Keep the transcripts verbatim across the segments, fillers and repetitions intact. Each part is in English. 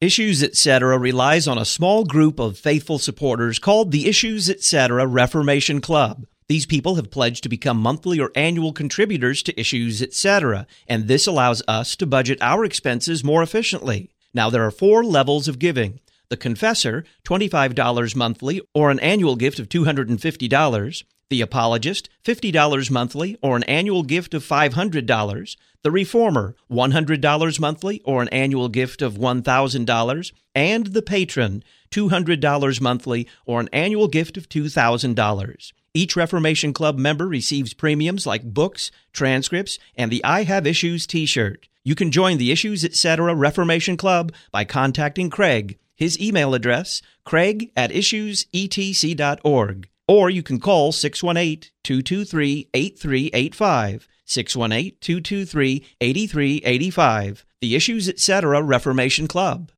Issues Etc. relies on a small group of faithful supporters called the Issues Etc. Reformation Club. These people have pledged to become monthly or annual contributors to Issues Etc., and this allows us to budget our expenses more efficiently. Now, there are four levels of giving. The Confessor, twenty-five dollars monthly or an annual gift of two hundred fifty dollars. The Apologist, fifty dollars monthly or an annual gift of five hundred dollars. The Reformer, one hundred dollars monthly or an annual gift of one thousand dollars. And the Patron, two hundred dollars monthly or an annual gift of two thousand dollars. Each Reformation Club member receives premiums like books, transcripts, and the I Have Issues t-shirt. You can join the Issues Etc. Reformation Club by contacting Craig. His email address, craig at issues e t c dot org. Or you can call six one eight, two two three, eight three eight five, six one eight, two two three, eight three eight five, the Issues Etc. Reformation Club.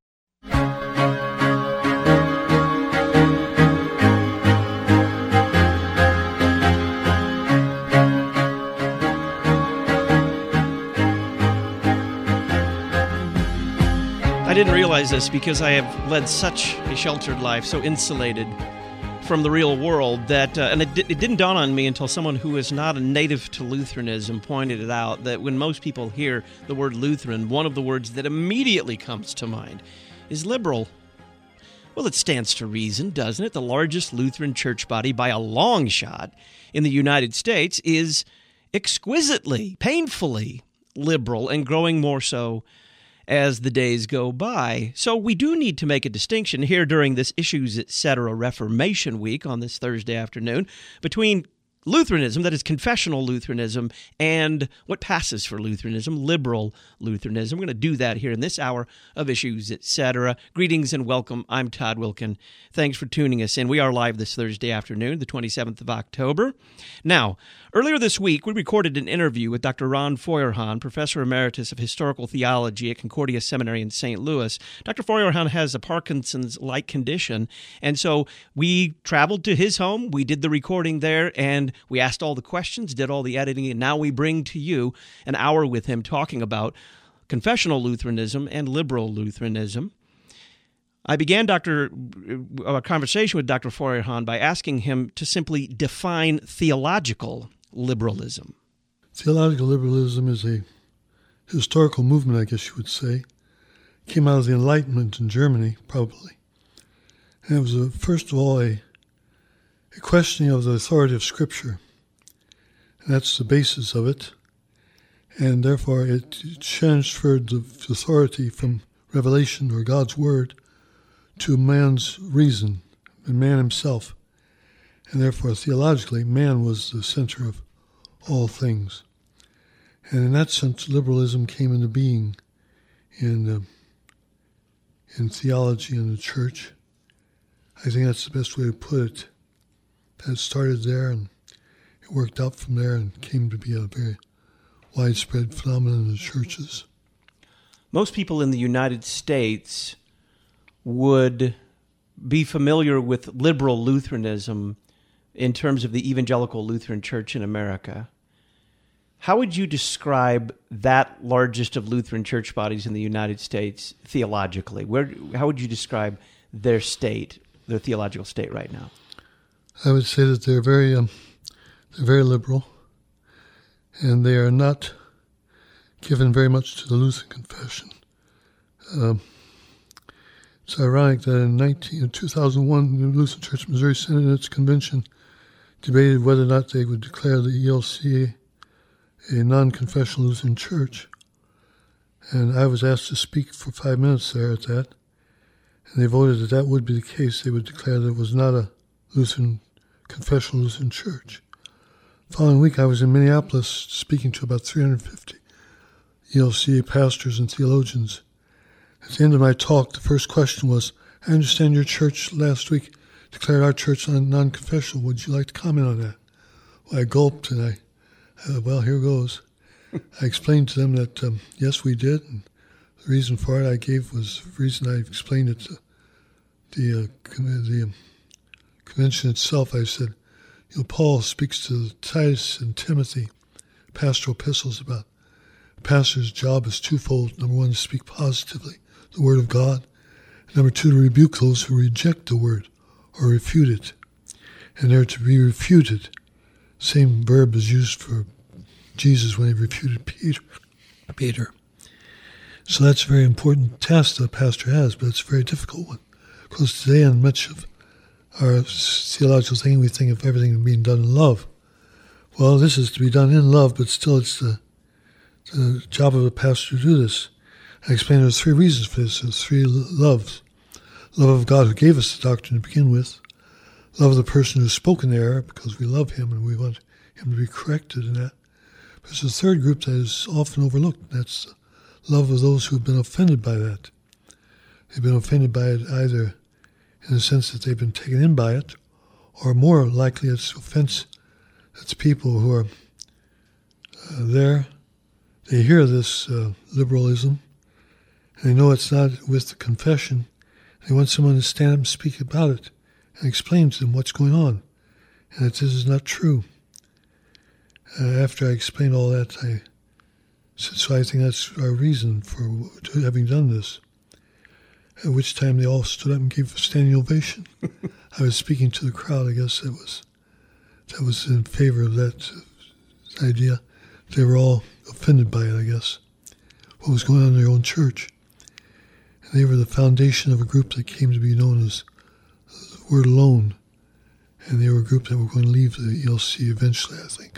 I didn't realize this because I have led such a sheltered life, so insulated from the real world, that, uh, and it, it didn't dawn on me until someone who is not a native to Lutheranism pointed it out, that when most people hear the word Lutheran, one of the words that immediately comes to mind is liberal. Well, it stands to reason, doesn't it? The largest Lutheran church body by a long shot in the United States is exquisitely, painfully liberal, and growing more so as the days go by. So we do need to make a distinction here during this Issues Etc. Reformation Week on this Thursday afternoon between Lutheranism, that is confessional Lutheranism, and what passes for Lutheranism, liberal Lutheranism. We're going to do that here in this hour of Issues Etc. Greetings and welcome. I'm Todd Wilkin. Thanks for tuning us in. We are live this Thursday afternoon, the twenty-seventh of October. Now, earlier this week, we recorded an interview with Doctor Ron Feuerhahn, Professor Emeritus of Historical Theology at Concordia Seminary in Saint Louis. Doctor Feuerhahn has a Parkinson's-like condition, and so we traveled to his home, we did the recording there, and we asked all the questions, did all the editing, and now we bring to you an hour with him talking about confessional Lutheranism and liberal Lutheranism. I began Doctor a conversation with Doctor Feuerhahn by asking him to simply define theological liberalism. Theological liberalism is a historical movement, I guess you would say. It came out of the Enlightenment in Germany, probably. And it was, a, first of all, a, a questioning of the authority of Scripture. And that's the basis of it. And therefore it transferred the authority from revelation or God's Word to man's reason and man himself. And therefore, theologically, man was the center of all things. And in that sense, liberalism came into being in uh, in theology in the church. I think that's the best way to put it. That started there, and it worked out from there and came to be a very widespread phenomenon in the churches. Most people in the United States would be familiar with liberal Lutheranism in terms of the Evangelical Lutheran Church in America. How would you describe that largest of Lutheran church bodies in the United States theologically? Where, how would you describe their state, their theological state right now? I would say that they're very, um, they're very liberal, and they are not given very much to the Lutheran confession. Um, it's ironic that in, nineteen, in two thousand one, the Lutheran Church Missouri Synod in its convention debated whether or not they would declare the E L C A a non-confessional Lutheran church. And I was asked to speak for five minutes there at that. And they voted that that would be the case. They would declare that it was not a Lutheran, confessional Lutheran church. The following week, I was in Minneapolis speaking to about three hundred fifty E L C A pastors and theologians. At the end of my talk, the first question was, I understand your church last week declared our church non-confessional. Would you like to comment on that? Well, I gulped and I Uh, well, here goes. I explained to them that, um, yes, we did. And the reason for it I gave was the reason I explained it to the, uh, con- the um, convention itself. I said, you know, Paul speaks to Titus and Timothy, pastoral epistles, about a pastor's job is twofold. Number one, to speak positively the Word of God, Number two, to rebuke those who reject the word or refute it. And they're to be refuted. Same verb is used for Jesus when he refuted Peter. Peter. So that's a very important task that a pastor has, but it's a very difficult one. Because today, in much of our theological thinking, we think of everything being done in love. Well, this is to be done in love, but still it's the, the job of a pastor to do this. I explained there's three reasons for this. There's three loves. Love of God who gave us the doctrine to begin with. Love of the person who's spoken the error because we love him and we want him to be corrected in that. But there's a third group that is often overlooked. That's the love of those who have been offended by that. They've been offended by it either in the sense that they've been taken in by it, or more likely it's offense. It's people who are uh, there. They hear this uh, liberalism, and they know it's not with the confession. They want someone to stand up and speak about it and explain to them what's going on, and that this is not true. Uh, after I explained all that, I said, so I think that's our reason for having done this. At which time they all stood up and gave a standing ovation. I was speaking to the crowd. I guess that was that was in favor of that uh, idea. They were all offended by it, I guess, what was going on in their own church. And they were the foundation of a group that came to be known as the Word Alone. And they were a group that were going to leave the E L C eventually, I think.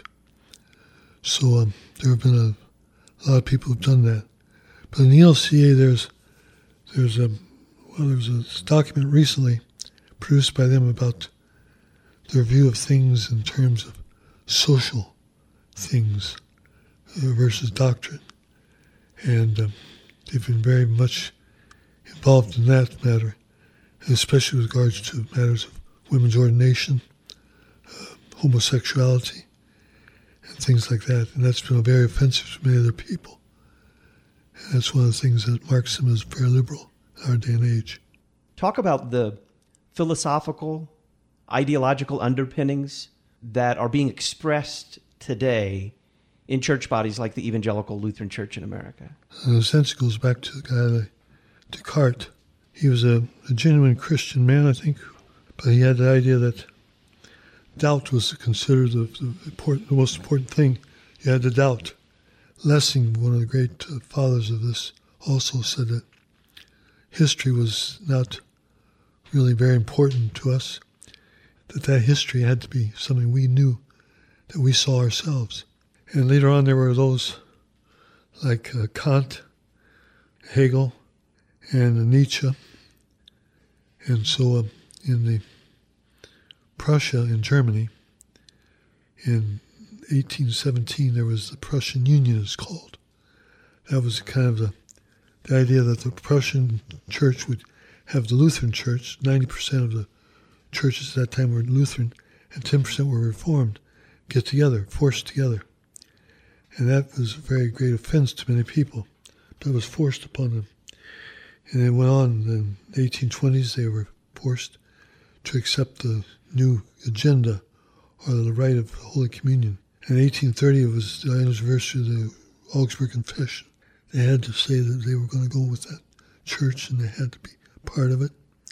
So um, there have been a, a lot of people who've done that. But in the E L C A, there's there's a well, there was a document recently produced by them about their view of things in terms of social things versus doctrine. And um, they've been very much involved in that matter, especially with regards to matters of women's ordination, uh, homosexuality, and things like that. And that's been very offensive to many other people. And that's one of the things that marks them as very liberal in our day and age. Talk about the philosophical, ideological underpinnings that are being expressed today in church bodies like the Evangelical Lutheran Church in America. In a sense, it goes back to the guy, like Descartes. He was a, a genuine Christian man, I think, but he had the idea that doubt was considered the, the, important, the most important thing. You had to doubt. Lessing, one of the great uh, fathers of this, also said that history was not really very important to us, that that history had to be something we knew, that we saw ourselves. And later on there were those like uh, Kant, Hegel, and uh, Nietzsche. And so uh, in the Prussia in Germany, in eighteen seventeen, there was the Prussian Union, it's called. That was kind of the, the idea that the Prussian church would have the Lutheran church. ninety percent of the churches at that time were Lutheran, and ten percent were Reformed, get together, forced together. And that was a very great offense to many people, but it was forced upon them. And it went on in the eighteen twenties, they were forced to accept the new agenda, or the rite of Holy Communion. In eighteen thirty, it was the anniversary of the Augsburg Confession. They had to say that they were going to go with that church, and they had to be part of it.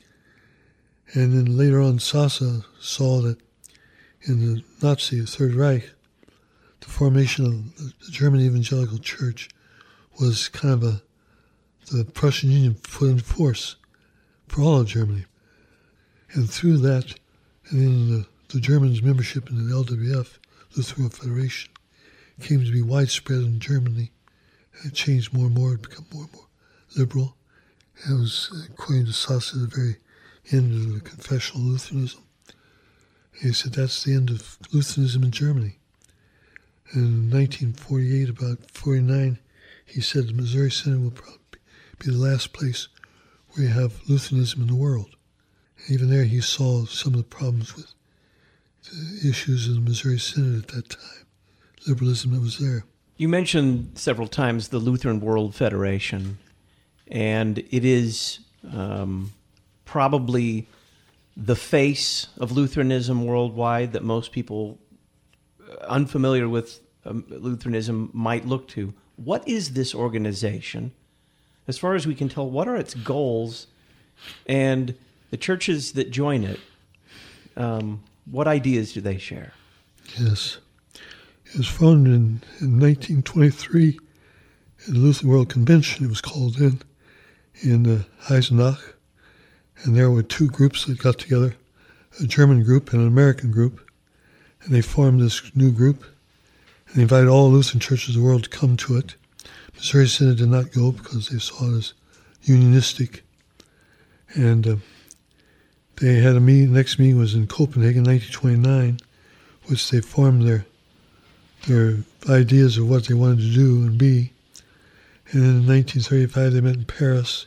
And then later on, Sasa saw that in the Nazi Third Reich, the formation of the German Evangelical Church was kind of a, the Prussian Union put in force for all of Germany. And through that, and then the, the Germans' membership in the L W F, Lutheran Federation, came to be widespread in Germany. And it changed more and more, it became more and more liberal. And it was, according to Sasa, the very end of the confessional Lutheranism. And he said that's the end of Lutheranism in Germany. And in nineteen forty-eight, about forty-nine, he said the Missouri Synod will probably be the last place where you have Lutheranism in the world. And even there, he saw some of the problems with the issues in the Missouri Synod at that time, liberalism that was there. You mentioned several times the Lutheran World Federation, and it is um, probably the face of Lutheranism worldwide that most people unfamiliar with um, Lutheranism might look to. What is this organization? As far as we can tell, what are its goals, And the churches that join it, um, what ideas do they share? Yes. It was founded in, in nineteen twenty-three at the Lutheran World Convention. It was called in, in uh, Eisenach. And there were two groups that got together, a German group and an American group. And they formed this new group. And they invited all Lutheran churches of the world to come to it. Missouri Synod did not go because they saw it as unionistic. And uh, they had a meeting, the next meeting was in Copenhagen, nineteen twenty-nine, which they formed their their ideas of what they wanted to do and be. And then in nineteen thirty-five, they met in Paris.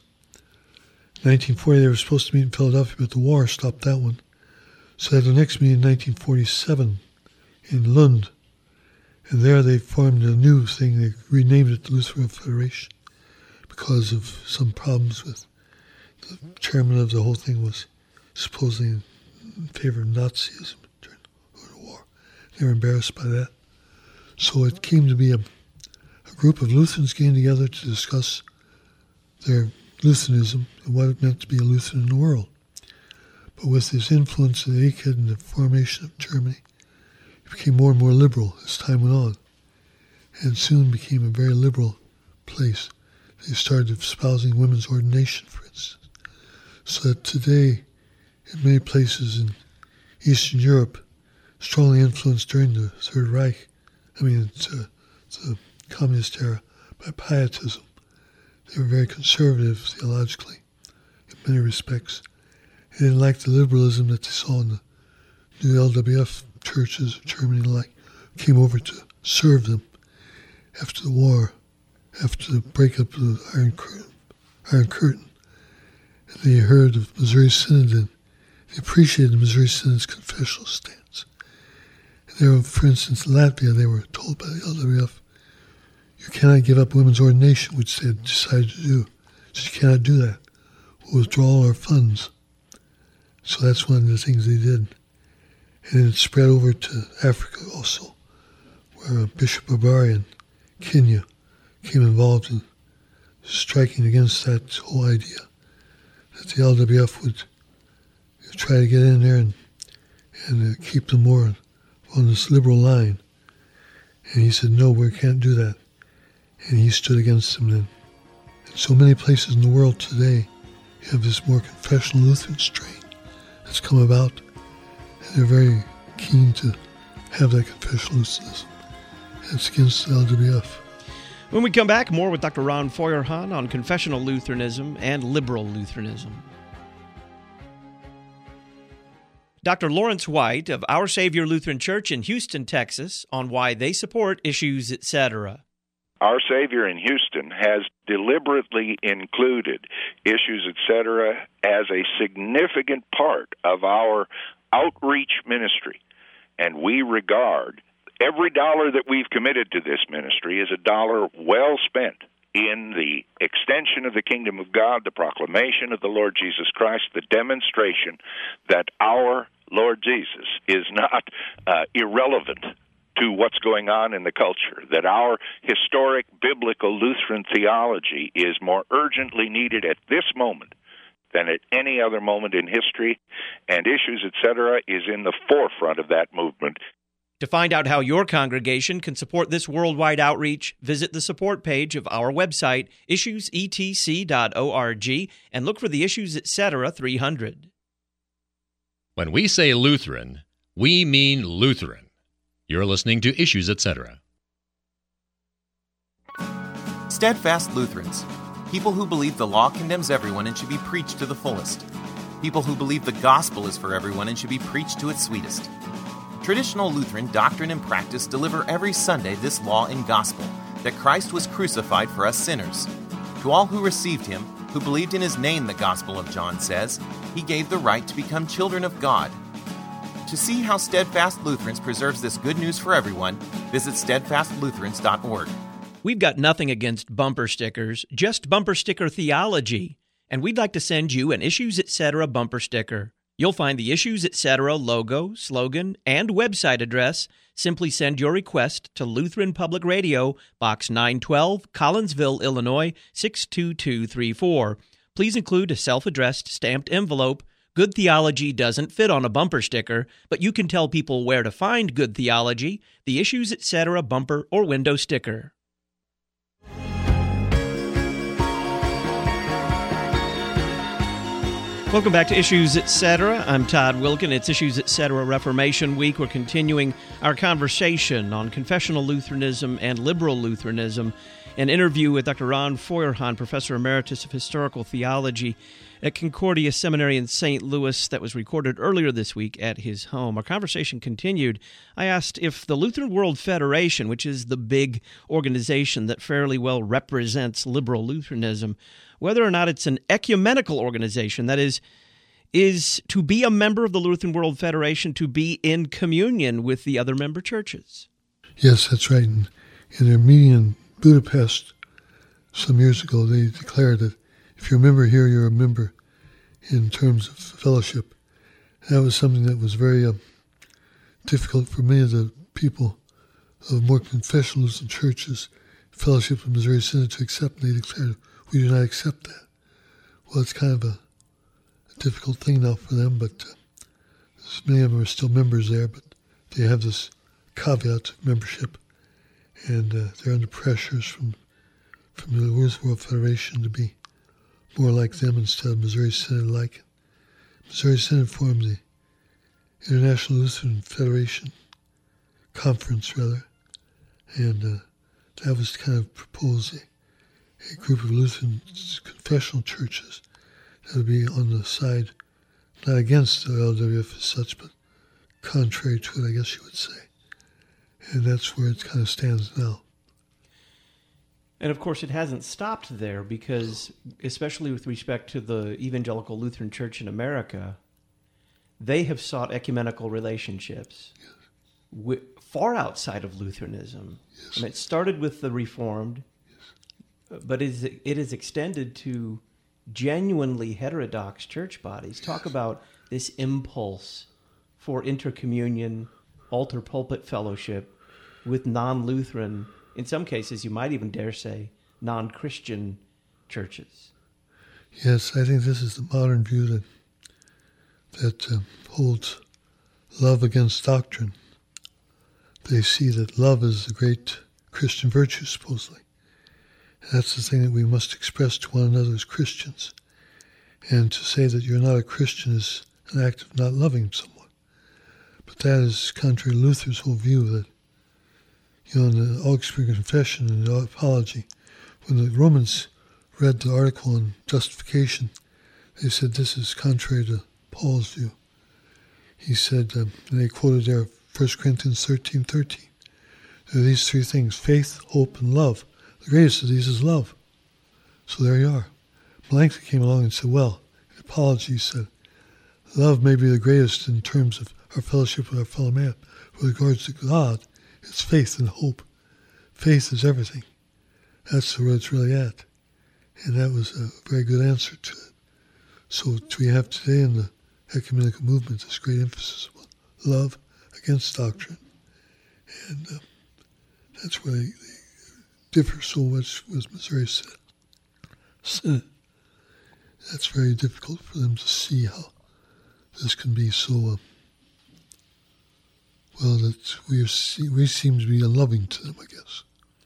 In nineteen forty, they were supposed to meet in Philadelphia, but the war stopped that one. So they had the next meeting in nineteen forty-seven in Lund. And there they formed a new thing. They renamed it the Lutheran Federation because of some problems with the chairman of the whole thing was supposedly in favor of Nazism during the war. They were embarrassed by that. So it came to be a, a group of Lutherans getting together to discuss their Lutheranism and what it meant to be a Lutheran in the world. But with this influence of the Eichheit and the formation of Germany, it became more and more liberal as time went on, and soon became a very liberal place. They started espousing women's ordination, for instance. So that today, in many places in Eastern Europe, strongly influenced during the Third Reich, I mean, it's, uh, the communist era, by Pietism. They were very conservative theologically, in many respects. They didn't like the liberalism that they saw in the new L W F churches of Germany and the like, came over to serve them after the war, after the breakup of the Iron Curtain. Iron Curtain. And they heard of Missouri Synod and they appreciated the Missouri Synod's confessional stance. And they were, for instance, in Latvia, they were told by the L W F, you cannot give up women's ordination, which they had decided to do. So you cannot do that. We'll withdraw all our funds. So that's one of the things they did. And it spread over to Africa also, where Bishop Barbarian, Kenya, came involved in striking against that whole idea that the L W F would try to get in there and, and uh, keep them more on this liberal line. And he said, no, we can't do that. And he stood against them then. And so many places in the world today, you have this more confessional Lutheran strain that's come about. And they're very keen to have that confessional Lutheranism. And it's against the L W F. When we come back, more with Doctor Ron Feuerhahn on confessional Lutheranism and liberal Lutheranism. Doctor Lawrence White of Our Savior Lutheran Church in Houston, Texas, on why they support Issues, et cetera. Our Savior in Houston has deliberately included Issues, et cetera as a significant part of our outreach ministry. And we regard every dollar that we've committed to this ministry as a dollar well spent in the extension of the kingdom of God, the proclamation of the Lord Jesus Christ, the demonstration that our Lord Jesus is not uh, irrelevant to what's going on in the culture, that our historic biblical Lutheran theology is more urgently needed at this moment than at any other moment in history, and Issues, et cetera, is in the forefront of that movement. To find out how your congregation can support this worldwide outreach, visit the support page of our website, issues e t c dot org, and look for the Issues, et cetera three hundred. When we say Lutheran, we mean Lutheran. You're listening to Issues, et cetera. Steadfast Lutherans. People who believe the law condemns everyone and should be preached to the fullest. People who believe the gospel is for everyone and should be preached to its sweetest. Traditional Lutheran doctrine and practice deliver every Sunday this law and gospel, that Christ was crucified for us sinners. To all who received him, who believed in his name, the Gospel of John says, he gave the right to become children of God. To see how Steadfast Lutherans preserves this good news for everyone, visit steadfast lutherans dot org. We've got nothing against bumper stickers, just bumper sticker theology, and we'd like to send you an Issues, et cetera bumper sticker. You'll find the Issues, et cetera logo, slogan, and website address. Simply send your request to Lutheran Public Radio, Box nine twelve, Collinsville, Illinois, six two two three four. please include a self-addressed stamped envelope. Good Theology doesn't fit on a bumper sticker, but you can tell people where to find Good Theology, the Issues Etc. bumper or window sticker. Welcome back to Issues Etc. I'm Todd Wilkin. It's Issues Etc. Reformation Week. We're continuing our conversation on confessional Lutheranism and liberal Lutheranism. An interview with Doctor Ron Feuerhahn, Professor Emeritus of Historical Theology at Concordia Seminary in Saint Louis, that was recorded earlier this week at his home. Our conversation continued. I asked if the Lutheran World Federation, which is the big organization that fairly well represents liberal Lutheranism, whether or not it's an ecumenical organization, that is, is to be a member of the Lutheran World Federation to be in communion with the other member churches. Yes, that's right. In, in their meeting in Budapest some years ago, they declared that if you're a member here, you're a member in terms of fellowship. That was something that was very uh, difficult for many of the people of more confessional Lutheran churches, Fellowship of Missouri Synod, to accept. They declared, we do not accept that. Well, it's kind of a, a difficult thing now for them, but uh, many of them are still members there, but they have this caveat of membership, and uh, they're under pressures from from the World Federation to be more like them instead of Missouri Synod like. Missouri Synod formed the International Lutheran Federation Conference, rather, and uh, that was to kind of propose a, a group of Lutheran confessional churches that would be on the side, not against the L W F as such, but contrary to it, I guess you would say. And that's where it kind of stands now. And of course, it hasn't stopped there because, especially with respect to the Evangelical Lutheran Church in America, they have sought ecumenical relationships yes. with, far outside of Lutheranism. Yes. And it started with the Reformed, yes. but it is, it is extended to genuinely heterodox church bodies. Yes. Talk about this impulse for intercommunion, altar pulpit fellowship with non-Lutheran, in some cases, you might even dare say, non-Christian churches. Yes, I think this is the modern view that that uh, holds love against doctrine. They see that love is the great Christian virtue, supposedly. And that's the thing that we must express to one another as Christians. And to say that you're not a Christian is an act of not loving someone. But that is contrary to Luther's whole view that, you know, in the Augsburg Confession and the Apology, when the Romans read the article on justification, they said this is contrary to Paul's view. He said, um, and they quoted there First Corinthians thirteen thirteen. There are these three things, faith, hope, and love. The greatest of these is love. So there you are. Melanchthon came along and said, well, in the Apology, he said, love may be the greatest in terms of our fellowship with our fellow man. With regards to God, it's faith and hope. Faith is everything. That's where it's really at. And that was a very good answer to it. So what we have today in the ecumenical movement is great emphasis on love against doctrine. And uh, that's where they, they differ so much with Missouri Synod. That's very difficult for them to see how this can be so... Uh, Well, that we are, we seem to be unloving to them, I guess.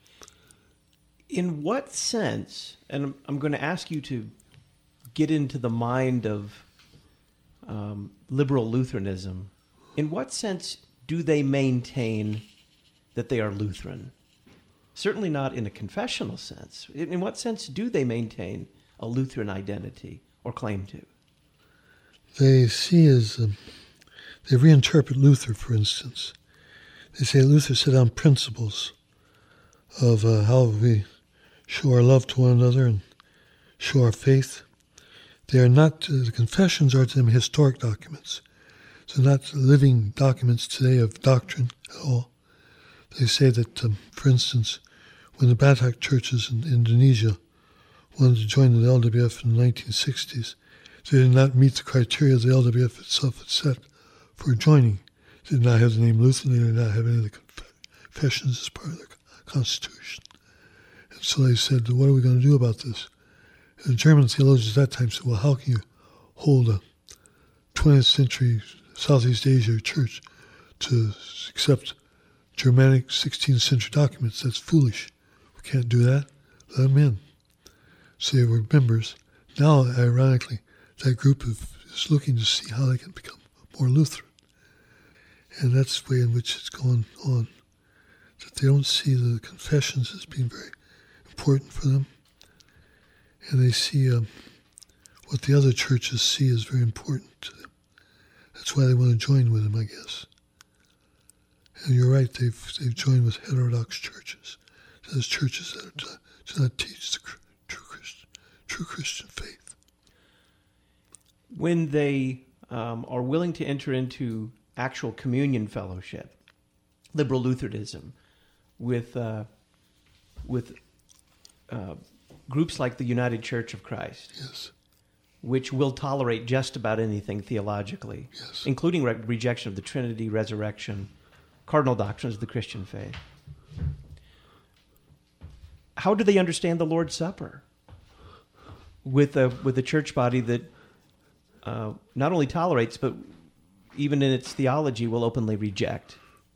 In what sense, and I'm going to ask you to get into the mind of um, liberal Lutheranism, in what sense do they maintain that they are Lutheran? Certainly not in a confessional sense. In what sense do they maintain a Lutheran identity or claim to? They see as... Um, They reinterpret Luther, for instance. They say Luther set down principles of uh, how we show our love to one another and show our faith. They are not, uh, the confessions are to them historic documents. They're not living documents today of doctrine at all. They say that, um, for instance, when the Batak churches in Indonesia wanted to join the L W F in the nineteen sixties, they did not meet the criteria the L W F itself had set for joining. They did not have the name Lutheran, they did not have any of the confessions as part of their constitution. And so they said, what are we going to do about this? And the German theologians at that time said, well, how can you hold a twentieth century Southeast Asia church to accept Germanic sixteenth century documents? That's foolish. We can't do that. Let them in. So they were members. Now, ironically, that group of, is looking to see how they can become more Lutheran. And that's the way in which it's going on. That they don't see the confessions as being very important for them. And they see um, what the other churches see as very important to them. That's why they want to join with them, I guess. And you're right, they've they've joined with heterodox churches. Those churches that are, do not teach the true Christian, true Christian faith. When they um, are willing to enter into actual communion fellowship, liberal Lutheranism, with uh, with uh, groups like the United Church of Christ, yes, which will tolerate just about anything theologically, yes, including re- rejection of the Trinity, resurrection, cardinal doctrines of the Christian faith. How do they understand the Lord's Supper with a with a church body that uh, not only tolerates, but even in its theology will openly reject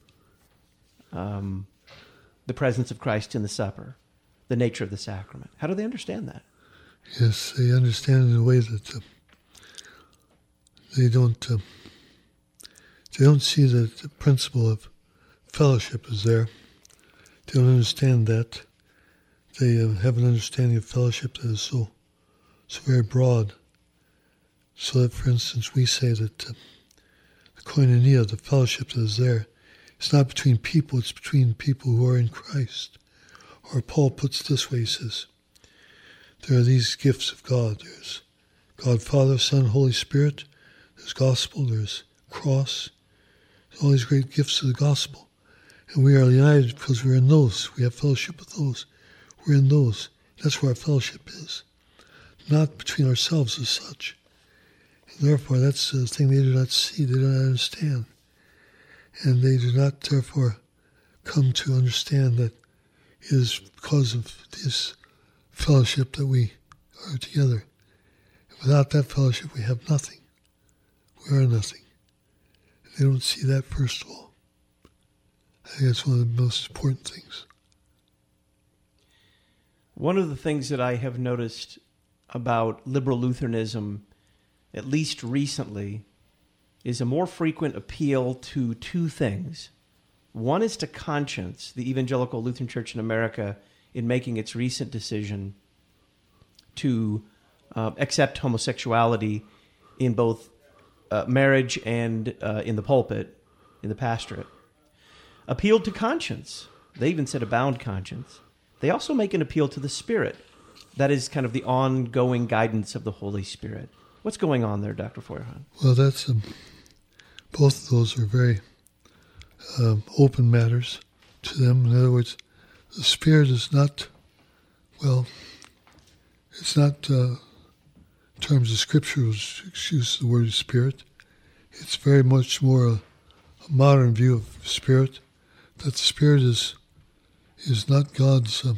um, the presence of Christ in the supper, the nature of the sacrament? How do they understand that? Yes, they understand in a way that uh, they don't uh, they don't see that the principle of fellowship is there. They don't understand that. They uh, have an understanding of fellowship that is so so very broad. So that, for instance, we say that uh, the koinonia, the fellowship that is there, it's not between people, it's between people who are in Christ. Or Paul puts it this way, he says, there are these gifts of God. There's God, Father, Son, Holy Spirit. There's gospel, there's cross. There's all these great gifts of the gospel. And we are united because we're in those. We have fellowship with those. We're in those. That's where our fellowship is. Not between ourselves as such. And therefore, that's the thing they do not see, they do not understand. And they do not, therefore, come to understand that it is because of this fellowship that we are together. Without that fellowship, we have nothing. We are nothing. And they don't see that, first of all. I think that's one of the most important things. One of the things that I have noticed about liberal Lutheranism, at least recently, is a more frequent appeal to two things. One is to conscience, the Evangelical Lutheran Church in America, in making its recent decision to uh, accept homosexuality in both uh, marriage and uh, in the pulpit, in the pastorate. Appealed to conscience. They even said a bound conscience. They also make an appeal to the Spirit. That is kind of the ongoing guidance of the Holy Spirit. What's going on there, Doctor Feuerhahn? Well, that's um, both of those are very um, open matters to them. In other words, the Spirit is not, well, it's not, uh, in terms of Scripture, use the word Spirit. It's very much more a, a modern view of Spirit, that the Spirit is is not God's um,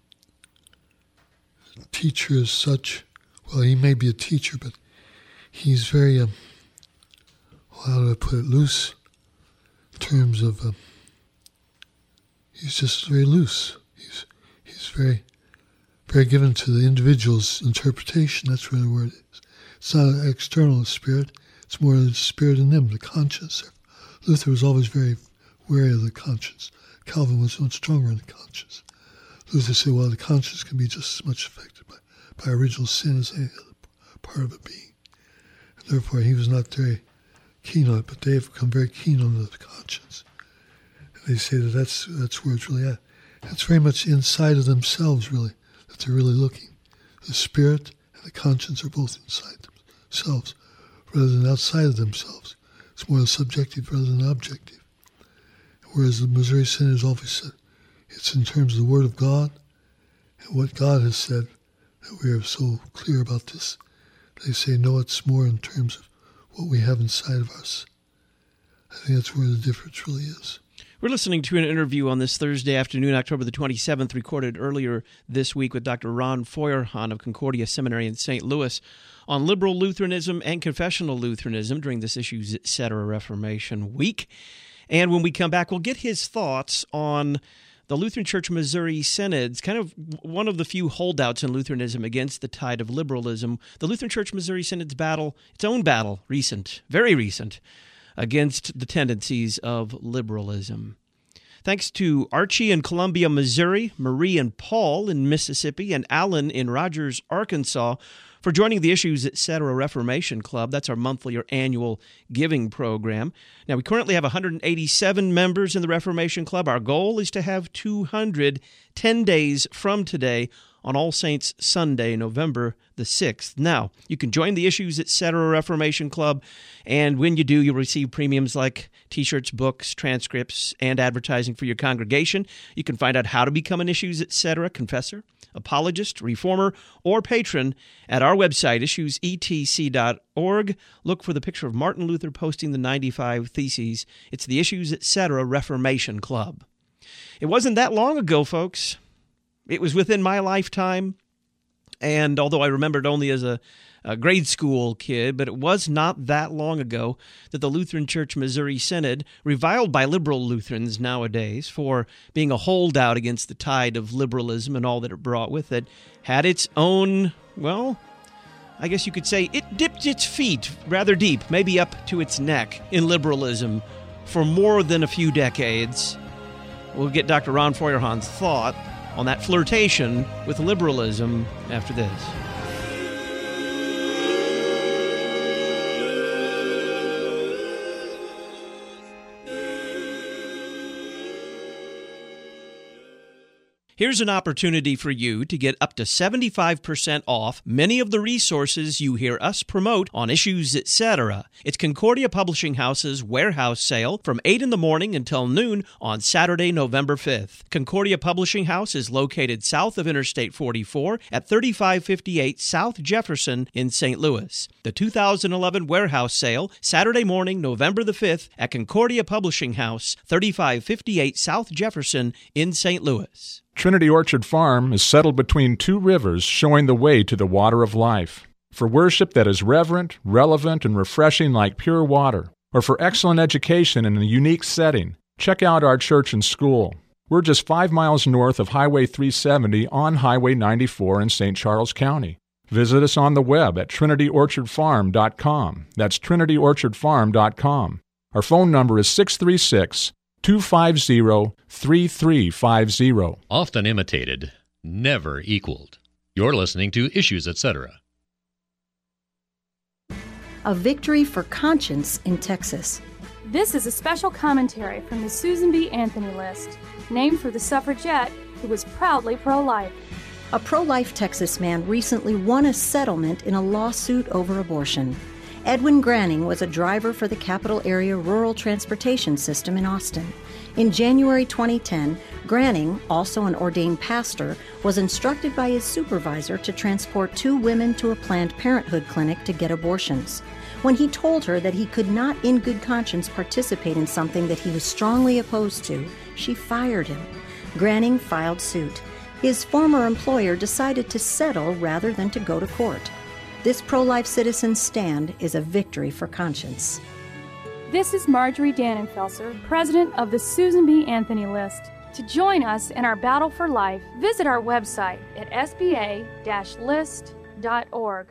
teacher as such. Well, he may be a teacher, but he's very, um, well, how do I put it, loose in terms of, um, he's just very loose. He's he's very, very given to the individual's interpretation. That's where the word is. It's not an external spirit. It's more the spirit in them, the conscience. Luther was always very wary of the conscience. Calvin was much stronger in the conscience. Luther said, well, the conscience can be just as much affected by, by original sin as any other part of it being. And therefore, he was not very keen on it, but they have become very keen on the conscience. And they say that that's, that's where it's really at. It's very much inside of themselves, really, that they're really looking. The spirit and the conscience are both inside themselves, rather than outside of themselves. It's more subjective rather than objective. Whereas the Missouri Synod has always said, it's in terms of the Word of God and what God has said that we are so clear about this. They say, no, it's more in terms of what we have inside of us. I think that's where the difference really is. We're listening to an interview on this Thursday afternoon, October the twenty-seventh, recorded earlier this week with Doctor Ron Feuerhahn of Concordia Seminary in Saint Louis on liberal Lutheranism and confessional Lutheranism during this Issues Etc. Reformation Week. And when we come back, we'll get his thoughts on the Lutheran Church Missouri Synods, kind of one of the few holdouts in Lutheranism against the tide of liberalism. The Lutheran Church Missouri Synod's battle, its own battle, recent, very recent, against the tendencies of liberalism. Thanks to Archie in Columbia, Missouri, Marie and Paul in Mississippi, and Alan in Rogers, Arkansas, for joining the Issues Etc. Reformation Club. That's our monthly or annual giving program. Now, we currently have one hundred eighty-seven members in the Reformation Club. Our goal is to have two hundred ten days from today on All Saints Sunday, November the sixth. Now, you can join the Issues Etc. Reformation Club, and when you do, you'll receive premiums like T-shirts, books, transcripts, and advertising for your congregation. You can find out how to become an Issues Etc. confessor, apologist, reformer, or patron at our website, issues e t c dot org. Look for the picture of Martin Luther posting the ninety-five Theses. It's the Issues Etc. Reformation Club. It wasn't that long ago, folks. It was within my lifetime, and although I remembered only as a, a grade school kid, but it was not that long ago that the Lutheran Church Missouri Synod, reviled by liberal Lutherans nowadays for being a holdout against the tide of liberalism and all that it brought with it, had its own, well, I guess you could say it dipped its feet rather deep, maybe up to its neck in liberalism for more than a few decades. We'll get Doctor Ron Feuerhahn's thought on that flirtation with liberalism after this. Here's an opportunity for you to get up to seventy-five percent off many of the resources you hear us promote on Issues Etc. It's Concordia Publishing House's warehouse sale from eight in the morning until noon on Saturday, November fifth. Concordia Publishing House is located south of Interstate forty-four at thirty-five fifty-eight South Jefferson in Saint Louis. The two thousand eleven warehouse sale, Saturday morning, November the fifth at Concordia Publishing House, thirty-five fifty-eight South Jefferson in Saint Louis. Trinity Orchard Farm is settled between two rivers, showing the way to the water of life. For worship that is reverent, relevant, and refreshing like pure water, or for excellent education in a unique setting, check out our church and school. We're just five miles north of Highway three seventy on Highway ninety-four in Saint Charles County. Visit us on the web at trinity orchard farm dot com. That's trinity orchard farm dot com. Our phone number is six three six, two five zero, three three five zero. Often imitated, never equaled. You're listening to Issues Etc. A victory for conscience in Texas. This is a special commentary from the Susan B. Anthony list, named for the suffragette who was proudly pro-life. A pro-life Texas man recently won a settlement in a lawsuit over abortion. Edwin Granning was a driver for the Capital Area Rural Transportation System in Austin. In January twenty ten, Granning, also an ordained pastor, was instructed by his supervisor to transport two women to a Planned Parenthood clinic to get abortions. When he told her that he could not in good conscience participate in something that he was strongly opposed to, she fired him. Granning filed suit. His former employer decided to settle rather than to go to court. This pro-life citizen's stand is a victory for conscience. This is Marjorie Dannenfelser, president of the Susan B. Anthony list. To join us in our battle for life, visit our website at s b a dash list dot org.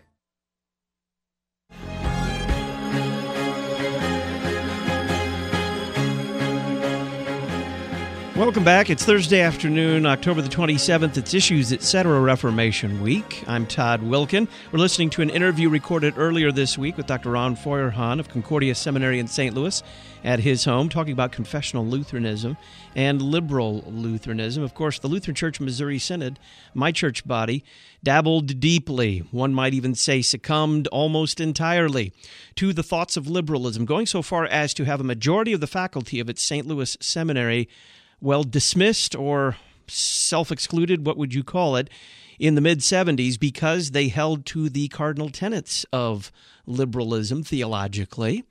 Welcome back. It's Thursday afternoon, October the twenty-seventh. It's Issues Etc. Reformation Week. I'm Todd Wilkin. We're listening to an interview recorded earlier this week with Doctor Ron Feuerhahn of Concordia Seminary in Saint Louis at his home, talking about confessional Lutheranism and liberal Lutheranism. Of course, the Lutheran Church Missouri Synod, my church body, dabbled deeply, one might even say succumbed almost entirely, to the thoughts of liberalism, going so far as to have a majority of the faculty of its Saint Louis seminary well, dismissed or self-excluded, what would you call it, in the mid-seventies because they held to the cardinal tenets of liberalism theologically.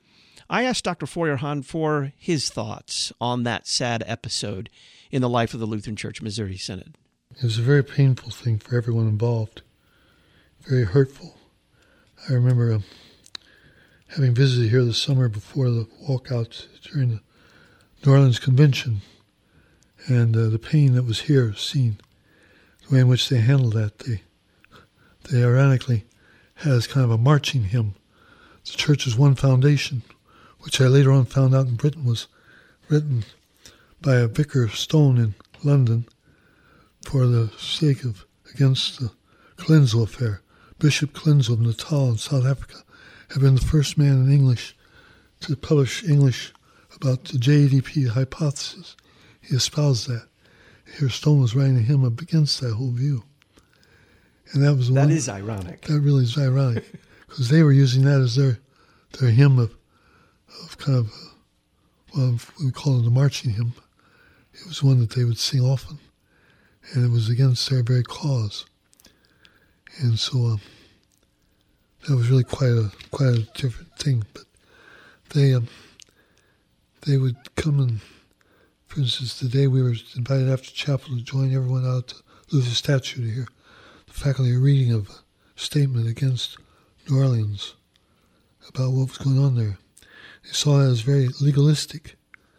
I asked Doctor Feuerhahn for his thoughts on that sad episode in the life of the Lutheran Church Missouri Synod. It was a very painful thing for everyone involved, very hurtful. I remember um, having visited here the summer before the walkout during the New Orleans Convention, and uh, the pain that was here seen, the way in which they handled that. They, they ironically has kind of a marching hymn. The church's one foundation, which I later on found out in Britain was written by a Vicar Stone in London for the sake of, against the Colenso affair. Bishop Colenso of Natal in South Africa had been the first man in English to publish English about the J A D P hypothesis. He espoused that. Here Stone was writing a hymn up against that whole view. And that was That one, is ironic. That really is ironic, because they were using that as their their hymn of, of kind of, uh, well, we call it the marching hymn. It was one that they would sing often, and it was against their very cause. And so um, that was really quite a quite a different thing. But they um, they would come and, for instance, the day we were invited after chapel to join everyone out to Luther statue to hear the faculty reading of a statement against New Orleans about what was going on there. They saw that as very legalistic.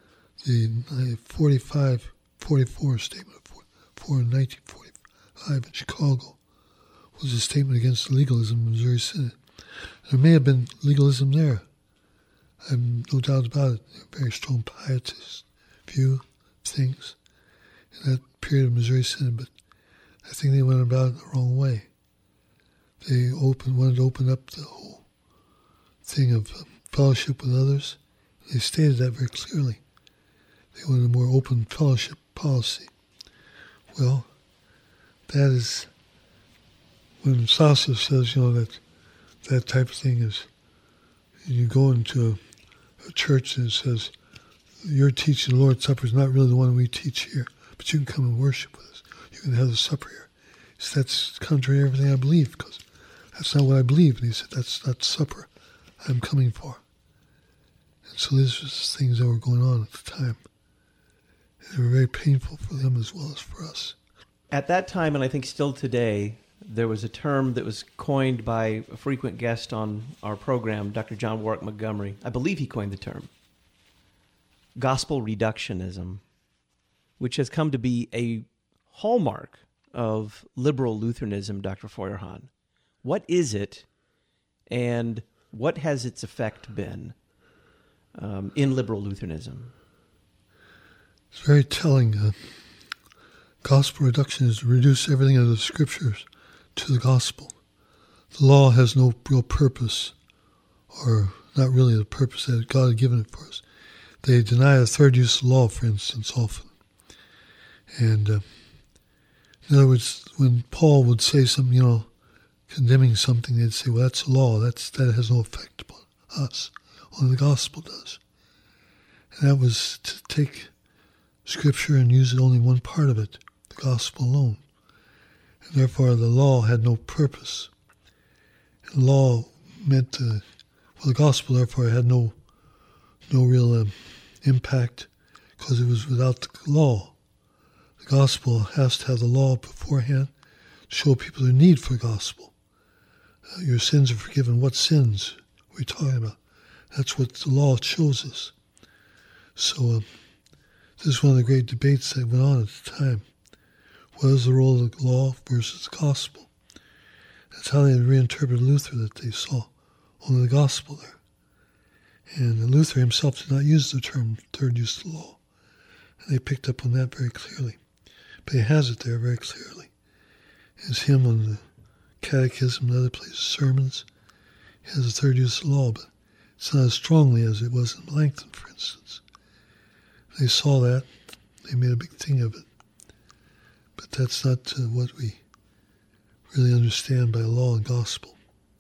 The forty-five forty-four statement of nineteen forty-five in Chicago was a statement against legalism in the Missouri Synod. There may have been legalism there. I have no doubt about it. A very strong pietist view of things in that period of Missouri Synod, but I think they went about it the wrong way. They opened, wanted to open up the whole thing of um, fellowship with others. They stated that very clearly. They wanted a more open fellowship policy. Well, that is when Sasa says, you know, that that type of thing is, you go into a, a church and it says, your teaching the Lord's Supper is not really the one we teach here, but you can come and worship with us. You can have the supper here. He said, that's contrary to everything I believe, because that's not what I believe. And he said, that's not supper I'm coming for. And so these were the things that were going on at the time. And they were very painful for them as well as for us. At that time, and I think still today, there was a term that was coined by a frequent guest on our program, Doctor John Warwick Montgomery. I believe he coined the term. Gospel reductionism, which has come to be a hallmark of liberal Lutheranism, Doctor Feuerhahn. What is it, and what has its effect been um, in liberal Lutheranism? It's very telling. Uh, gospel reduction is to reduce everything of the Scriptures to the gospel. The law has no real purpose, or not really the purpose that God had given it for us. They deny the third use of law, for instance, often. And uh, in other words, when Paul would say something, you know, condemning something, they'd say, well, that's a law. That's, that has no effect upon us. Only the gospel does. And that was to take Scripture and use it only one part of it, the gospel alone. And therefore, the law had no purpose. And law meant, uh, well, the gospel, therefore, had no no real um, impact because it was without the law. The gospel has to have the law beforehand to show people their need for the gospel. Uh, your sins are forgiven. What sins are we talking about? That's what the law shows us. So um, this is one of the great debates that went on at the time. What is the role of the law versus the gospel? That's how they reinterpreted Luther, that they saw only the gospel there. And Luther himself did not use the term third use of the law. And they picked up on that very clearly. But he has it there very clearly. His hymn on the catechism and other places, sermons, he has a third use of the law, but it's not as strongly as it was in Melanchthon, for instance. They saw that. They made a big thing of it. But that's not uh, what we really understand by law and gospel.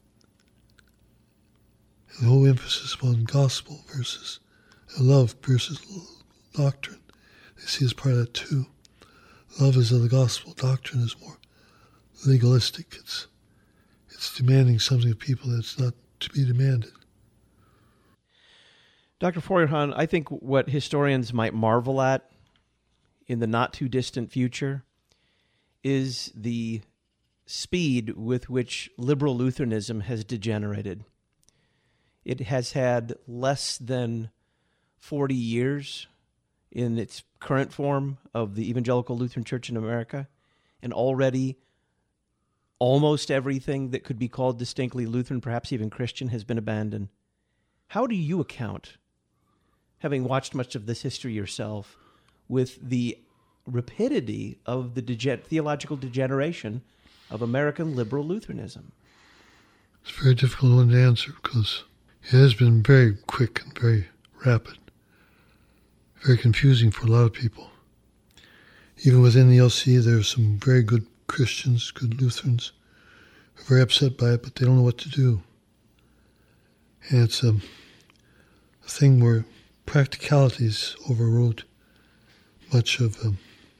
And the whole emphasis upon gospel versus uh, love versus doctrine, they see as part of that too. Love is of the gospel. Doctrine is more legalistic. It's it's demanding something of people that's not to be demanded. Doctor Feuerhahn, I think what historians might marvel at in the not-too-distant future is the speed with which liberal Lutheranism has degenerated. It has had less than forty years in its current form of the Evangelical Lutheran Church in America, and already almost everything that could be called distinctly Lutheran, perhaps even Christian, has been abandoned. How do you account, having watched much of this history yourself, with the rapidity of the dege- theological degeneration of American liberal Lutheranism? It's a very difficult one to answer because it has been very quick and very rapid, very confusing for a lot of people. Even within the L C, there are some very good Christians, good Lutherans, who are very upset by it, but they don't know what to do. And it's um, a thing where practicalities overrode much of um,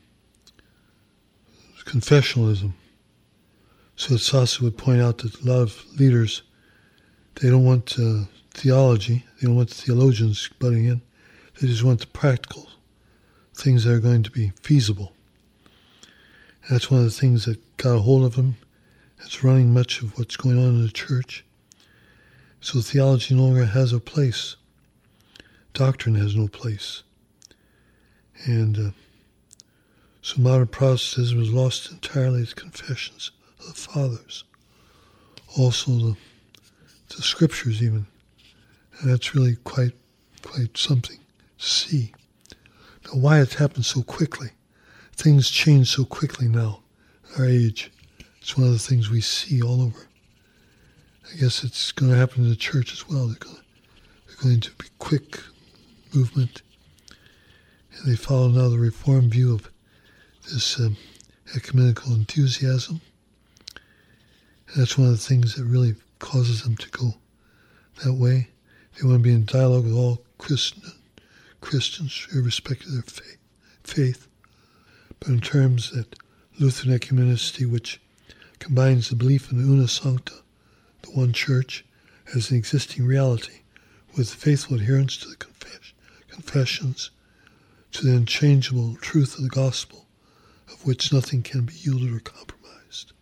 confessionalism. So Sasha would point out that a lot of leaders, they don't want uh, theology, they don't want the theologians butting in, they just want the practical things that are going to be feasible. And that's one of the things that got a hold of him. It's running much of what's going on in the church. So theology no longer has a place. Doctrine has no place. And uh, so modern Protestantism has lost entirely its confessions of the fathers. Also the, the scriptures even. And that's really quite quite something to see. Now why it happened so quickly. Things change so quickly now, our age. It's one of the things we see all over. I guess it's going to happen in the church as well. They're going to, they're going to be quick movement. And they follow now the Reformed view of this um, ecumenical enthusiasm. And that's one of the things that really causes them to go that way. They want to be in dialogue with all Christian, Christians, irrespective of their faith. faith. But in terms that Lutheran ecumenicity, which combines the belief in the una sancta, the one church, as an existing reality, with faithful adherence to the confess- confessions, to the unchangeable truth of the gospel, of which nothing can be yielded or compromised.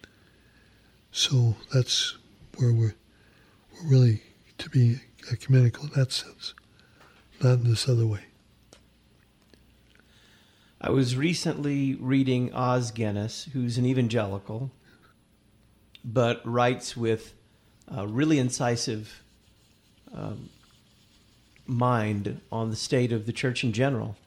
So that's where we're, we're really to be ecumenical in that sense, not in this other way. I was recently reading Os Guinness, who's an evangelical, but writes with a really incisive um, mind on the state of the church in general.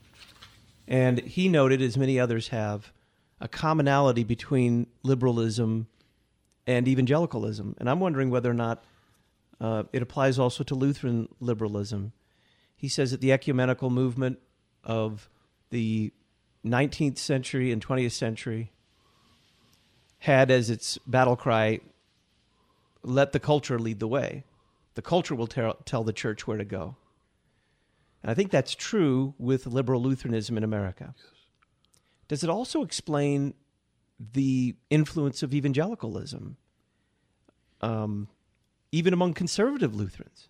And he noted, as many others have, a commonality between liberalism and evangelicalism. And I'm wondering whether or not uh, it applies also to Lutheran liberalism. He says that the ecumenical movement of the nineteenth century and twentieth century had as its battle cry, let the culture lead the way. The culture will tell, tell the church where to go. And I think that's true with liberal Lutheranism in America. Yes. Does it also explain the influence of evangelicalism, um, even among conservative Lutherans?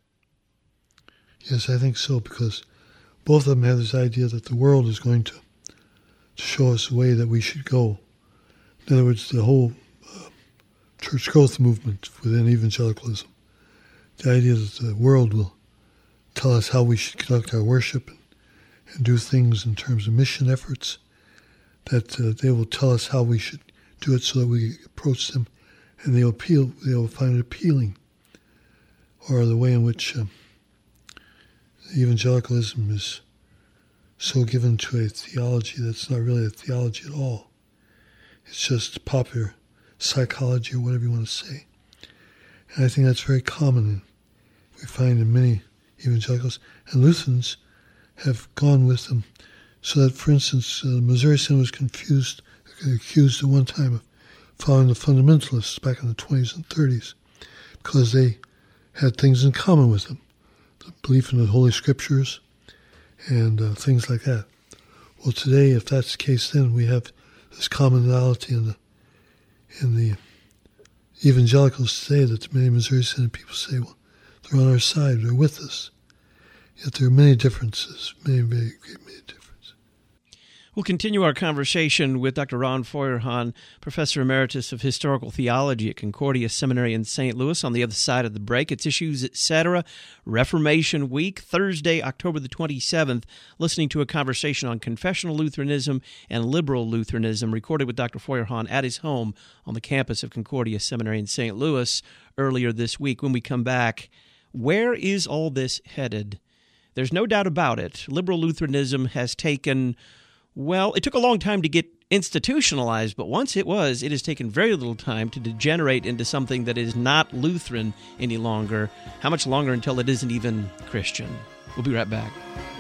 Yes, I think so, because both of them have this idea that the world is going to, to show us the way that we should go. In other words, the whole uh, church growth movement within evangelicalism, the idea that the world will tell us how we should conduct our worship and, and do things in terms of mission efforts, that uh, they will tell us how we should do it so that we approach them and they'll appeal, they'll find it appealing, or the way in which um, evangelicalism is so given to a theology that's not really a theology at all. It's just popular psychology or whatever you want to say. And I think that's very common. We find in many evangelicals, and Lutherans have gone with them. So that, for instance, uh, the Missouri Synod was confused, accused at one time of following the fundamentalists back in the twenties and thirties because they had things in common with them. The belief in the Holy Scriptures and uh, things like that. Well, today, if that's the case, then we have this commonality in the in the evangelicals today that many Missouri Synod people say, well, they're on our side, they're with us. Yet there are many differences, many, many, many differences. We'll continue our conversation with Doctor Ron Feuerhahn, Professor Emeritus of Historical Theology at Concordia Seminary in Saint Louis, on the other side of the break. It's Issues, et cetera. Reformation Week, Thursday, October the twenty-seventh, listening to a conversation on confessional Lutheranism and liberal Lutheranism, recorded with Doctor Feuerhahn at his home on the campus of Concordia Seminary in Saint Louis earlier this week. When we come back, where is all this headed? There's no doubt about it. Liberal Lutheranism has taken... Well, it took a long time to get institutionalized, but once it was, it has taken very little time to degenerate into something that is not Lutheran any longer. How much longer until it isn't even Christian? We'll be right back.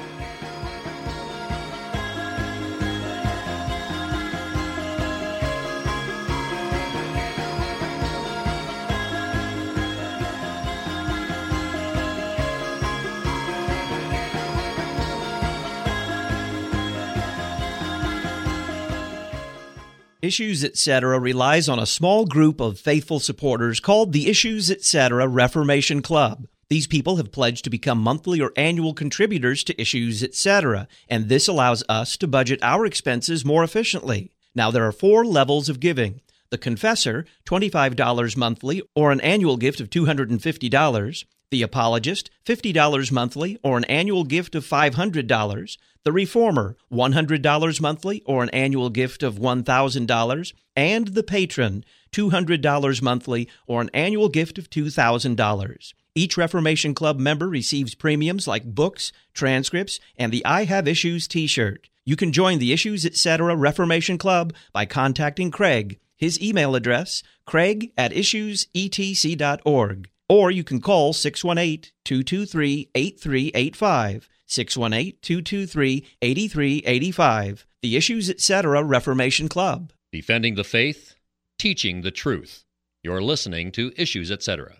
Issues, et cetera. relies on a small group of faithful supporters called the Issues, et cetera. Reformation Club. These people have pledged to become monthly or annual contributors to Issues, et cetera, and this allows us to budget our expenses more efficiently. Now, there are four levels of giving. The Confessor, twenty-five dollars monthly or an annual gift of two hundred fifty dollars. The Apologist, fifty dollars monthly or an annual gift of five hundred dollars. The Reformer, one hundred dollars monthly or an annual gift of one thousand dollars. And the Patron, two hundred dollars monthly or an annual gift of two thousand dollars. Each Reformation Club member receives premiums like books, transcripts, and the I Have Issues t-shirt. You can join the Issues, et cetera. Reformation Club by contacting Craig. His email address, craig at issues e t c dot org. Or you can call six one eight, two two three, eight three eight five, six one eight, two two three, eight three eight five. The Issues, et cetera. Reformation Club. Defending the faith, teaching the truth. You're listening to Issues, et cetera.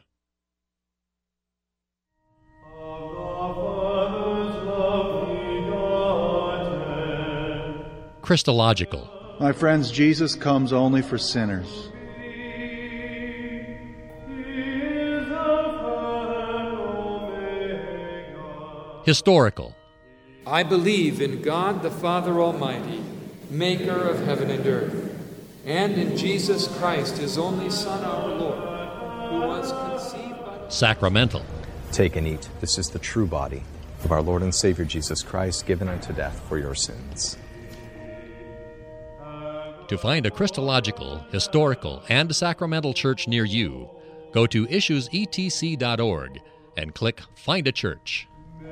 Christological. My friends, Jesus comes only for sinners. Historical. I believe in God the Father Almighty, maker of heaven and earth, and in Jesus Christ, his only Son, our Lord, who was conceived by... Sacramental. Take and eat. This is the true body of our Lord and Savior Jesus Christ, given unto death for your sins. To find a Christological, historical, and sacramental church near you, go to issues e t c dot org and click Find a Church.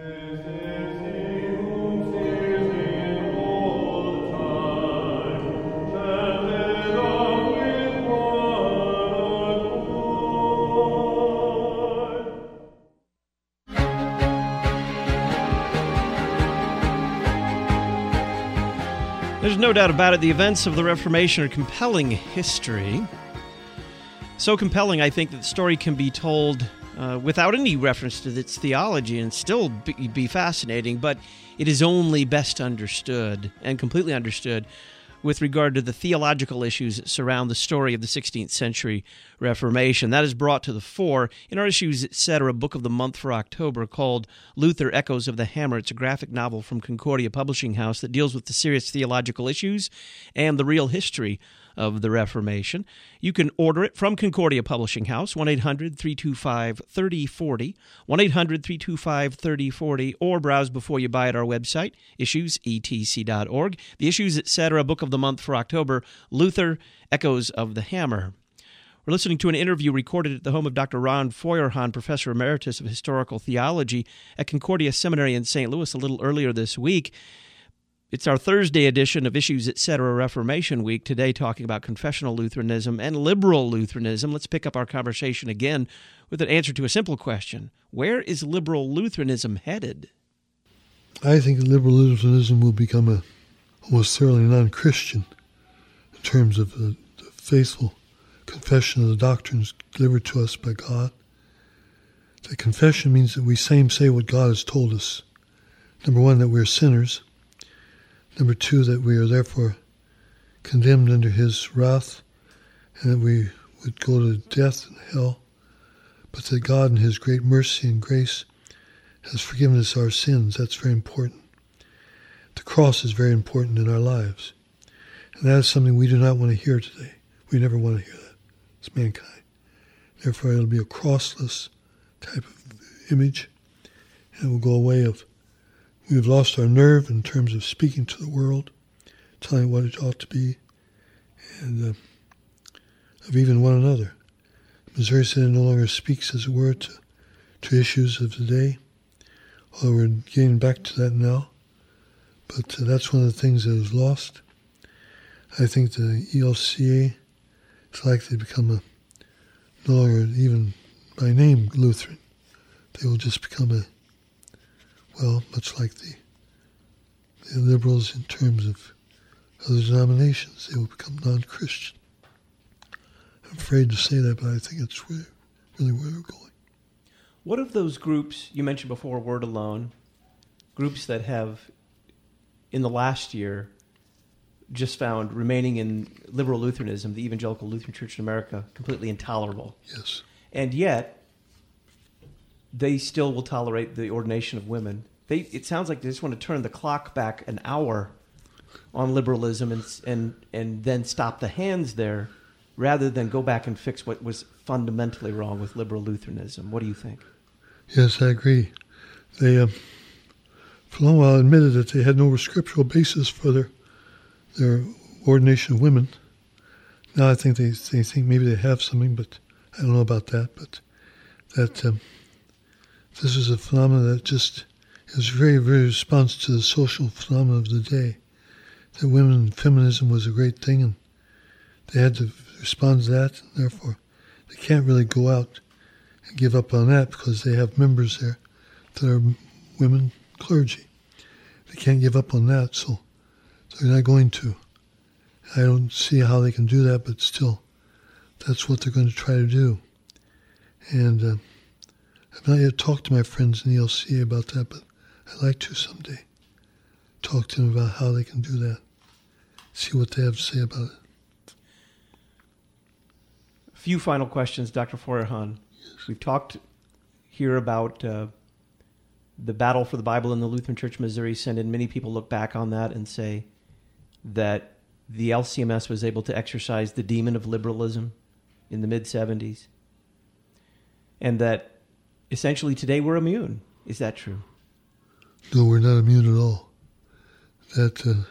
There's no doubt about it, the events of the Reformation are compelling history. So compelling, I think, that the story can be told uh, without any reference to its theology and still be, be fascinating, but it is only best understood and completely understood with regard to the theological issues that surround the story of the sixteenth century Reformation. That is brought to the fore in our Issues, et cetera. book of the month for October called Luther, Echoes of the Hammer. It's a graphic novel from Concordia Publishing House that deals with the serious theological issues and the real history of the Reformation. You can order it from Concordia Publishing House, one eight hundred, three two five, three oh four oh, one eight hundred, three two five, three oh four oh, or browse before you buy at our website, issues e t c dot org. The Issues, et cetera. book of the month for October, Luther, Echoes of the Hammer. We're listening to an interview recorded at the home of Doctor Ron Feuerhahn, Professor Emeritus of Historical Theology at Concordia Seminary in Saint Louis a little earlier this week. It's our Thursday edition of Issues, et cetera. Reformation Week, today talking about confessional Lutheranism and liberal Lutheranism. Let's pick up our conversation again with an answer to a simple question. Where is liberal Lutheranism headed? I think liberal Lutheranism will become a almost thoroughly non-Christian in terms of the, the faithful confession of the doctrines delivered to us by God. The confession means that we same say what God has told us. Number one, that we're sinners. Number two, that we are therefore condemned under his wrath and that we would go to death and hell, but that God in his great mercy and grace has forgiven us our sins. That's very important. The cross is very important in our lives. And that is something we do not want to hear today. We never want to hear that. It's mankind. Therefore, it'll be a crossless type of image. And it will go away of, we've lost our nerve in terms of speaking to the world, telling what it ought to be, and uh, of even one another. Missouri Synod no longer speaks, as it were, to, to issues of the day, although we're getting back to that now. But uh, that's one of the things that is lost. I think the E L C A is likely to become a, no longer even by name Lutheran. They will just become a, well, much like the, the liberals in terms of other denominations, they will become non-Christian. I'm afraid to say that, but I think it's really, really where we're going. What of those groups, you mentioned before, Word Alone, groups that have, in the last year, just found remaining in liberal Lutheranism, the Evangelical Lutheran Church in America, completely intolerable. Yes. And yet, they still will tolerate the ordination of women. They, it sounds like they just want to turn the clock back an hour on liberalism and and and then stop the hands there, rather than go back and fix what was fundamentally wrong with liberal Lutheranism. What do you think? Yes, I agree. They, uh, for a long while, admitted that they had no scriptural basis for their their ordination of women. Now I think they, they think maybe they have something, but I don't know about that. But that um, this is a phenomenon that just is very, very response to the social phenomenon of the day. That women feminism was a great thing, and they had to respond to that, and therefore they can't really go out and give up on that because they have members there that are women clergy. They can't give up on that, so they're not going to. I don't see how they can do that, but still, that's what they're going to try to do. And uh, I've not yet talked to my friends in the E L C A about that, but I'd like to someday talk to them about how they can do that, see what they have to say about it. A few final questions, Doctor Feuerhahn. Yes. We've talked here about uh, the battle for the Bible in the Lutheran Church Missouri Synod. Many people look back on that and say that the L C M S was able to exorcise the demon of liberalism in the mid-seventies, and that essentially today we're immune. Is that true? No, we're not immune at all. That uh,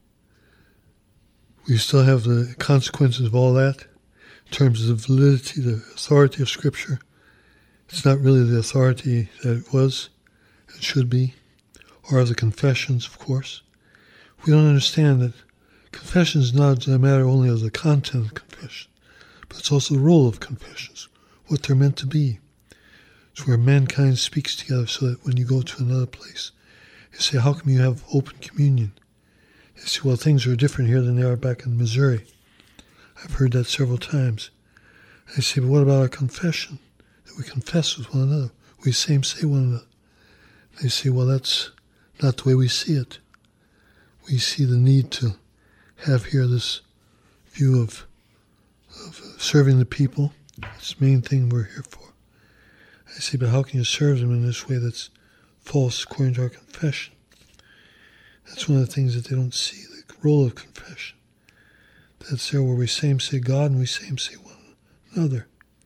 we still have the consequences of all that in terms of the validity, the authority of Scripture. It's not really the authority that it was and should be, or of the confessions, of course. We don't understand that confession is not a matter only of the content of confession, but it's also the role of confessions, what they're meant to be. It's where mankind speaks together so that when you go to another place, you say, how come you have open communion? You say, well, things are different here than they are back in Missouri. I've heard that several times. I say, but what about our confession? That we confess with one another. We same say one another. They say, well, that's not the way we see it. We see the need to have here this view of, of serving the people. It's the main thing we're here for. I say, but how can you serve them in this way that's false according to our confession? That's one of the things that they don't see, the role of confession. That's there where we same say God and we same say one another.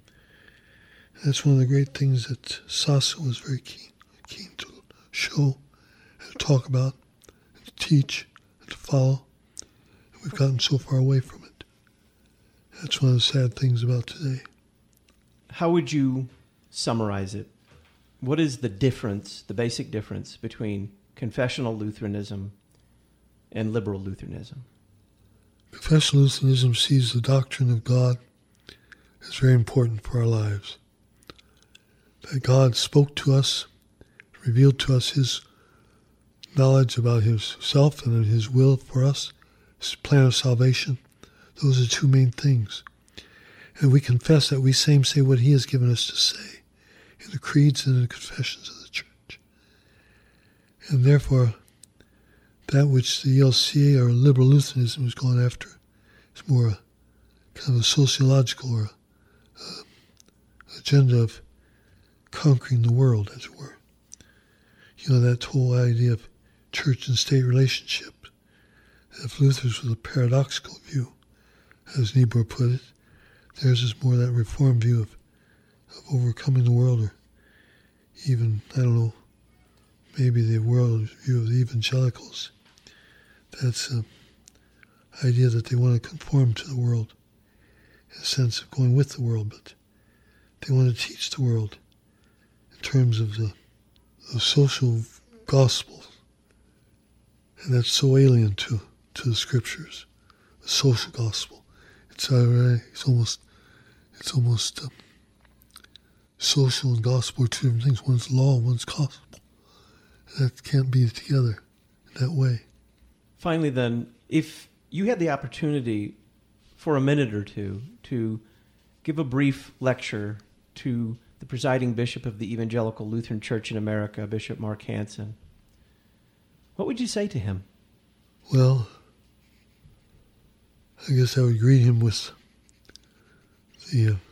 And that's one of the great things that Sasa was very keen, keen to show and to talk about, and to teach, and to follow. And we've gotten so far away from it. That's one of the sad things about today. How would you summarize it? What is the difference, the basic difference between confessional Lutheranism and liberal Lutheranism? Confessional Lutheranism sees the doctrine of God as very important for our lives. That God spoke to us, revealed to us His knowledge about Himself and His will for us, His plan of salvation. Those are two main things. And we confess that we same say what He has given us to say in the creeds and in the confessions of the church. And therefore, that which the E L C A or liberal Lutheranism is going after is more a kind of a sociological or a, a agenda of conquering the world, as it were. you know, that whole idea of church and state relationship. If Luther's was a paradoxical view, as Niebuhr put it, theirs is more that Reformed view of, of overcoming the world, or even, I don't know, maybe the world view of the evangelicals. That's an idea that they want to conform to the world, in a sense of going with the world, but they want to teach the world in terms of the, the social gospel. And that's so alien to, to the scriptures, the social gospel. It's uh, it's almost it's almost um, social and gospel are two different things. One's law, one's gospel. That can't be together in that way. Finally, then, if you had the opportunity for a minute or two to give a brief lecture to the presiding bishop of the Evangelical Lutheran Church in America, Bishop Mark Hansen, what would you say to him? Well, I guess I would greet him with the uh,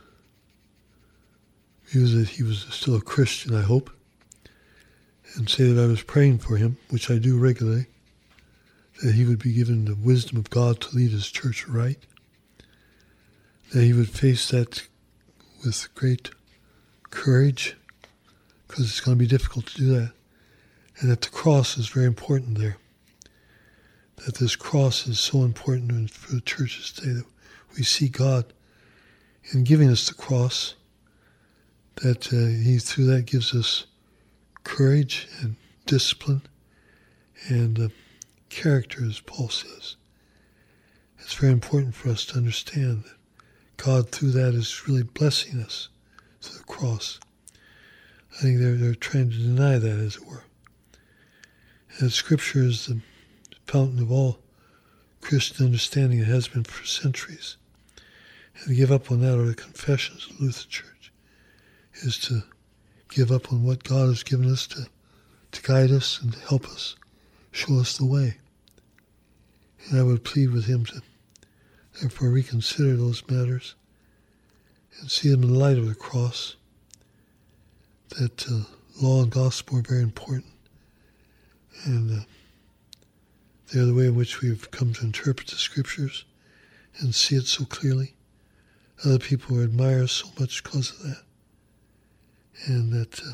view that he was still a Christian, I hope, and say that I was praying for him, which I do regularly, that he would be given the wisdom of God to lead his church right, that he would face that with great courage, because it's going to be difficult to do that, and that the cross is very important there. That this cross is so important for the churches today, that we see God in giving us the cross, that uh, he through that gives us courage and discipline and uh, character, as Paul says. It's very important for us to understand that God through that is really blessing us through the cross. I think they're, they're trying to deny that, as it were. And Scripture is the fountain of all Christian understanding. It has been for centuries. And to give up on that, or the confessions of the Lutheran Church, is to give up on what God has given us to, to guide us and to help us, show us the way. And I would plead with him to therefore reconsider those matters and see them in the light of the cross, that uh, law and gospel are very important. And uh, they're the way in which we've come to interpret the Scriptures and see it so clearly. Other people admire us so much because of that. And that uh,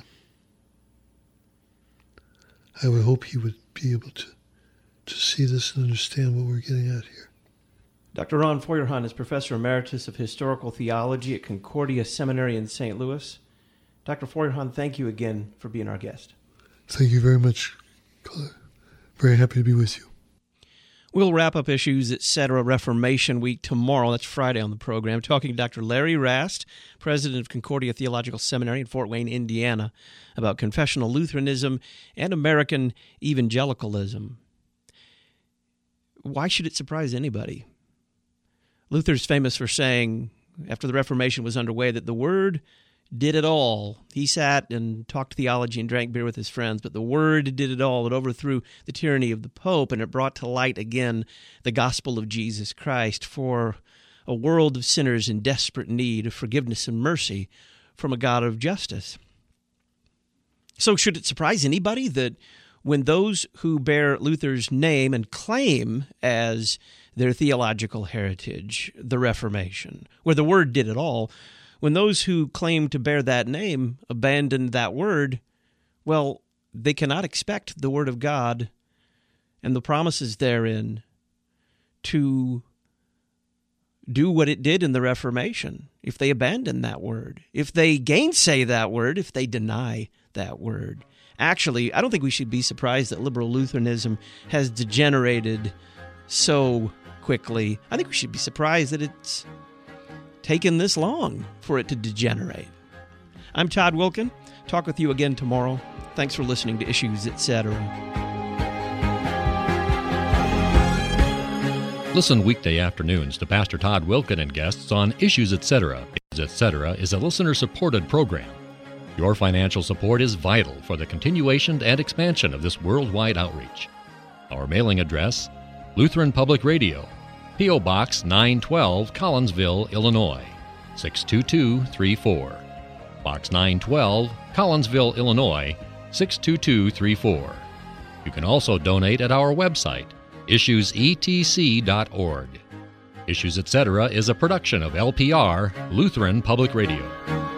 I would hope he would be able to, to see this and understand what we're getting at here. Doctor Ron Feuerhahn is Professor Emeritus of Historical Theology at Concordia Seminary in Saint Louis. Doctor Feuerhahn, thank you again for being our guest. Thank you very much, Claire. Very happy to be with you. We'll wrap up Issues, et cetera. Reformation Week tomorrow. That's Friday on the program. Talking to Doctor Larry Rast, president of Concordia Theological Seminary in Fort Wayne, Indiana, about confessional Lutheranism and American evangelicalism. Why should it surprise anybody? Luther's famous for saying, after the Reformation was underway, that the Word did it all. He sat and talked theology and drank beer with his friends, but the Word did it all. It overthrew the tyranny of the Pope, and it brought to light again the gospel of Jesus Christ for a world of sinners in desperate need of forgiveness and mercy from a God of justice. So should it surprise anybody that when those who bear Luther's name and claim as their theological heritage, the Reformation, where the Word did it all, when those who claim to bear that name abandon that word, well, they cannot expect the Word of God and the promises therein to do what it did in the Reformation if they abandon that word, if they gainsay that word, if they deny that word. Actually, I don't think we should be surprised that liberal Lutheranism has degenerated so quickly. I think we should be surprised that it's taken this long for it to degenerate. I'm Todd Wilken. Talk with you again tomorrow. Thanks for listening to Issues, et cetera. Listen weekday afternoons to Pastor Todd Wilken and guests on Issues, et cetera. Issues, et cetera is a listener-supported program. Your financial support is vital for the continuation and expansion of this worldwide outreach. Our mailing address, Lutheran Public Radio, P O. Box nine twelve, Collinsville, Illinois, six two two three four. Box nine twelve, Collinsville, Illinois, six two two three four. You can also donate at our website, issues e t c dot org. Issues Etc. is a production of L P R, Lutheran Public Radio.